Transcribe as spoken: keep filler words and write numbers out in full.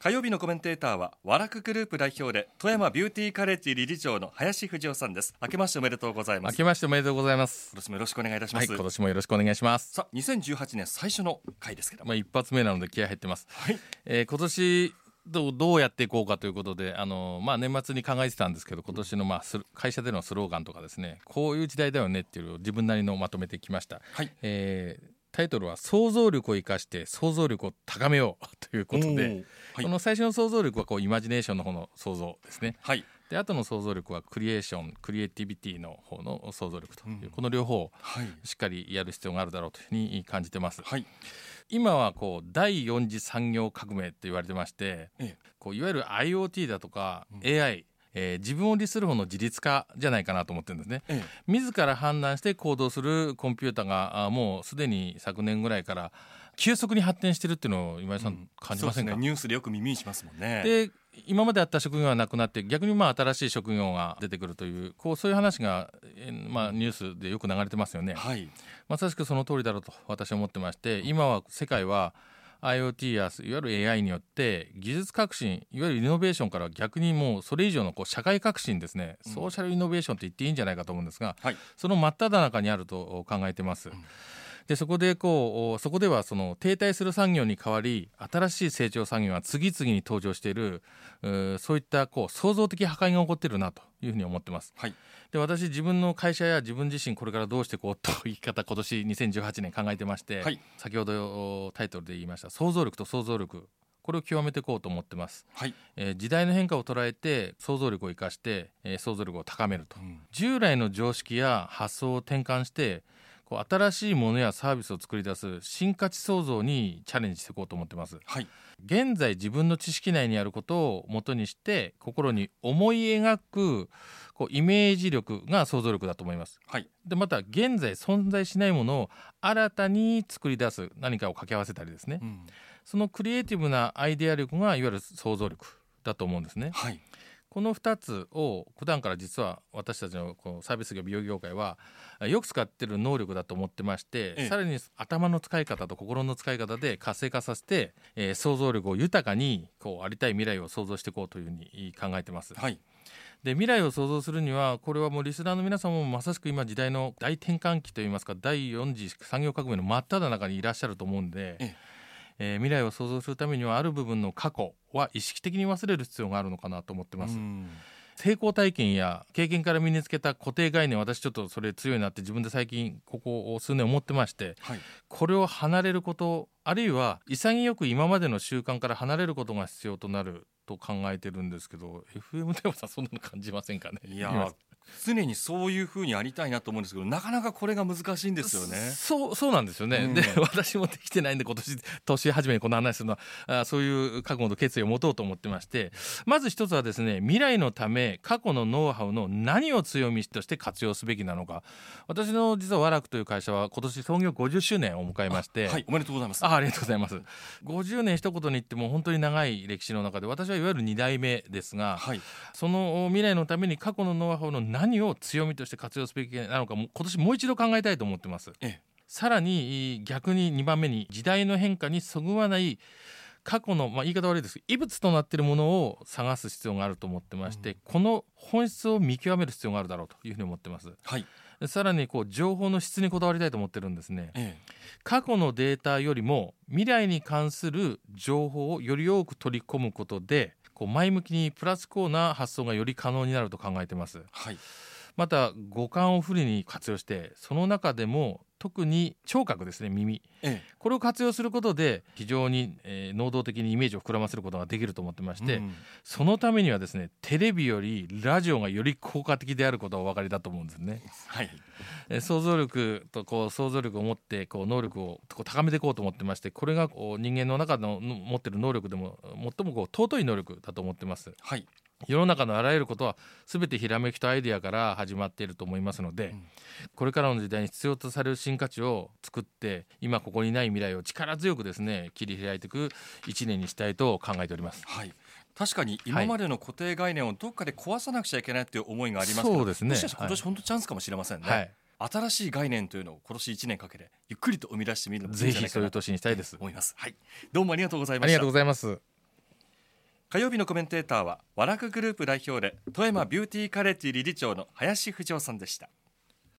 火曜日のコメンテーターはワラクグループ代表で富山ビューティーカレッジ理事長の林藤夫さんです。明けましておめでとうございます。 明けましておめでとうございます。 今年もよろしくお願いいたします。 はい、今年もよろしくお願いします。 さあにせんじゅうはちねん最初の回ですけども、 まあ、一発目なので気合入ってます、 はいえー、今年どう、どうやっていこうかということで、あの、まあ、年末に考えてたんですけど、今年の、まあ、会社でのスローガンとかですね、こういう時代だよねっていうのを自分なりのまとめてきました、 はいえー、タイトルは想像力を生かして想像力を高めようということで、 はい、 この最初の想像力はこうイマジネーションの方の想像ですね、 はい、 で後の想像力はクリエーションクリエイティビティの方の想像力という、うん、この両方をしっかりやる必要があるだろうというふうに感じてます、はい、今はこう第四次産業革命って言われてまして、ええ、こういわゆる IoT だとか エーアイ、えー、自分を律する方の自律化じゃないかなと思ってるんですね、ええ、自ら判断して行動するコンピューターがもうすでに昨年ぐらいから急速に発展してるっていうのを今井さん感じませんか？ うん、そうですね、ニュースでよく耳にしますもんね。 で今まであった職業がなくなって逆にまあ新しい職業が出てくるという、こうそういう話が、まあ、ニュースでよく流れてますよね、はい、まさしくその通りだろうと私は思ってまして、今は世界は IoT やいわゆる エーアイ によって技術革新、いわゆるイノベーションから逆にもうそれ以上のこう社会革新ですね、うん、ソーシャルイノベーションと言っていいんじゃないかと思うんですが、はい、その真っ只中にあると考えてます、うん、でそこでこうそこではその停滞する産業に代わり新しい成長産業が次々に登場している、うそういったこう創造的破壊が起こっているなというふうに思ってます、はい、で私自分の会社や自分自身これからどうしていこうという生き方今年にせんじゅうはちねん考えてまして、はい、先ほどタイトルで言いました想像力と想像力、これを極めていこうと思ってます、はい、えー、時代の変化を捉えて想像力を生かして、えー、想像力を高めると、うん、従来の常識や発想を転換してこう新しいものやサービスを作り出す新価値創造にチャレンジしていこうと思ってます、はい、現在自分の知識内にあることを元にして心に思い描くこうイメージ力が想像力だと思います、はい、でまた現在存在しないものを新たに作り出す何かを掛け合わせたりですね、うん、そのクリエイティブなアイデア力がいわゆる想像力だと思うんですね、はい、このふたつを普段から実は私たちのこのサービス業美容業界はよく使っている能力だと思ってまして、ええ、さらに頭の使い方と心の使い方で活性化させて、えー、想像力を豊かにこうありたい未来を想像していこうというふうに考えてます、はい、で未来を想像するにはこれはもうリスナーの皆さんもまさしく今時代の大転換期といいますか第四次産業革命の真っ只中にいらっしゃると思うんで、えええー、未来を想像するためにはある部分の過去は意識的に忘れる必要があるのかなと思ってます。成功体験や経験から身につけた固定概念、私ちょっとそれ強いなって自分で最近ここ数年思ってまして、はい、これを離れること、あるいは潔く今までの習慣から離れることが必要となると考えてるんですけど、 エフエム でもさそんなの感じませんかね？ いや常にそういう風にありたいなと思うんですけど、なかなかこれが難しいんですよね。 そうそうなんですよね、うん、で私もできてないんで今年年初めにこの話するのはあそういう覚悟と決意を持とうと思ってまして、まず一つはですね、未来のため過去のノウハウの何を強みとして活用すべきなのか。私の実はワラクという会社は今年創業ごじゅっしゅうねんを迎えまして、 はい、おめでとうございます。 あ, ありがとうございます。ごじゅうねん一言に言っても本当に長い歴史の中で私はいわゆるに代目ですが、はい、その未来のために過去のノウハウの何を強みとして活用すべきなのか、今年もう一度考えたいと思ってます、ええ、さらに逆ににばんめに時代の変化にそぐわない過去の、まあ、言い方悪いですけど異物となっているものを探す必要があると思ってまして、うん、この本質を見極める必要があるだろうというふうに思ってます、はい、さらにこう情報の質にこだわりたいと思ってるんですね、ええ、過去のデータよりも未来に関する情報をより多く取り込むことでこう前向きにプラスコーな発想がより可能になると考えています、はい、また五感をフルに活用してその中でも特に聴覚ですね、耳、ええ、これを活用することで非常に、えー、能動的にイメージを膨らませることができると思ってまして、うん、そのためにはですねテレビよりラジオがより効果的であることはお分かりだと思うんですね、はい、えー、想像力とこう想像力を持ってこう能力をこう高めていこうと思ってまして、これがこう人間の中の持っている能力でも最もこう尊い能力だと思ってます、はい、世の中のあらゆることは全てひらめきとアイデアから始まっていると思いますので、うん、これからの時代に必要とされる新価値を作って今ここにない未来を力強くですね切り開いていくいちねんにしたいと考えております、 はい、確かに今までの固定概念をどっかで壊さなくちゃいけないという思いがありますけど、 そうですね、 もしかしたら今年本当チャンスかもしれませんね、はい、新しい概念というのを今年いちねんかけてゆっくりと生み出してみるのもいいんじゃないかなと思います。ぜひそういう年にしたいです、はい、どうもありがとうございました。 ありがとうございます。 火曜日のコメンテーターは和楽グループ代表で富山ビューティーカレッジ理事長の林藤夫さんでした。